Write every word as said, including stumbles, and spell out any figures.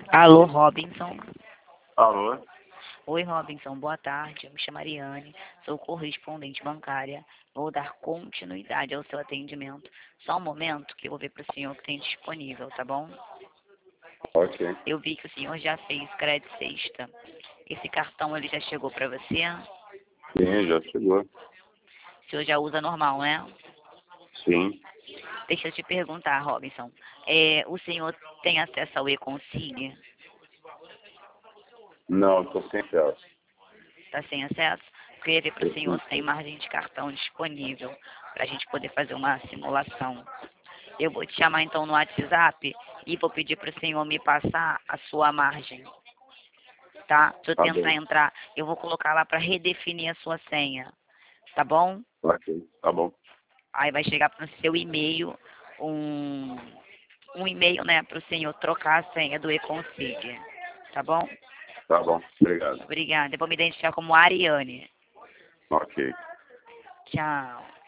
Alô, Robinson. Alô? Oi, Robinson, boa tarde. Eu me chamo Ariane, sou correspondente bancária. Vou dar continuidade ao seu atendimento. Só um momento que eu vou ver para o senhor que tem disponível, tá bom? Ok. Eu vi que o senhor já fez crédito sexta. Esse cartão ele já chegou para você? Sim, já chegou. O senhor já usa normal, né? Sim. Deixa eu te perguntar, Robinson. É, o senhor tem acesso ao e-consigne? Não, estou sem acesso. Está sem acesso? Queria ver para o senhor se tem margem de cartão disponível para a gente poder fazer uma simulação. Eu vou te chamar então no WhatsApp e vou pedir para o senhor me passar a sua margem, tá? Se eu Tá tentar bem. entrar, eu vou colocar lá para redefinir a sua senha, tá bom? Ok. Tá bom. Aí vai chegar para o seu e-mail um, um e-mail, né, para o senhor trocar a senha do e-consigne, tá bom? Tá bom. Obrigado. Obrigada. Eu vou me identificar como Ariane. Ok. Tchau.